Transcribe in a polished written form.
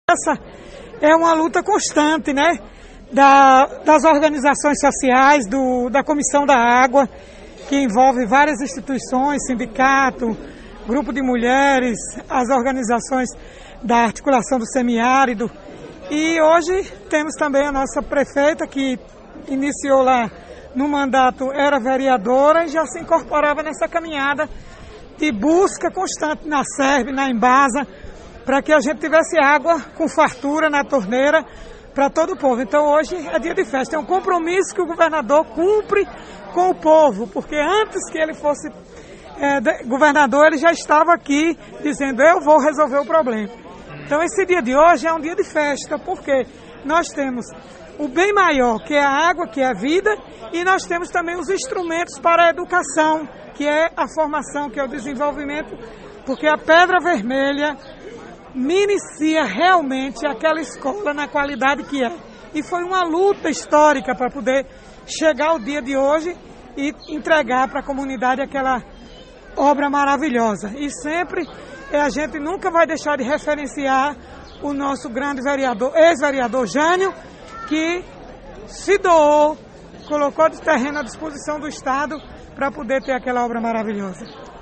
Essa é uma luta constante, né? Das organizações sociais, da Comissão da Água, que envolve várias instituições, sindicato, grupo de mulheres, as organizações da articulação do semiárido. E hoje temos também a nossa prefeita, que iniciou lá no mandato, era vereadora e já se incorporava nessa caminhada de busca constante na SERB, na Embasa, para que a gente tivesse água com fartura na torneira para todo o povo. Então hoje é dia de festa, é um compromisso que o governador cumpre com o povo, porque antes que ele fosse governador, ele já estava aqui dizendo: eu vou resolver o problema. Então esse dia de hoje é um dia de festa, porque nós temos o bem maior, que é a água, que é a vida, e nós temos também os instrumentos para a educação, que é a formação, que é o desenvolvimento, porque a Pedra Vermelha me inicia realmente aquela escola na qualidade que é. E foi uma luta histórica para poder chegar ao dia de hoje e entregar para a comunidade aquela obra maravilhosa. E sempre a gente nunca vai deixar de referenciar o nosso grande vereador, ex-vereador Jânio, que se doou, colocou de terreno à disposição do Estado para poder ter aquela obra maravilhosa.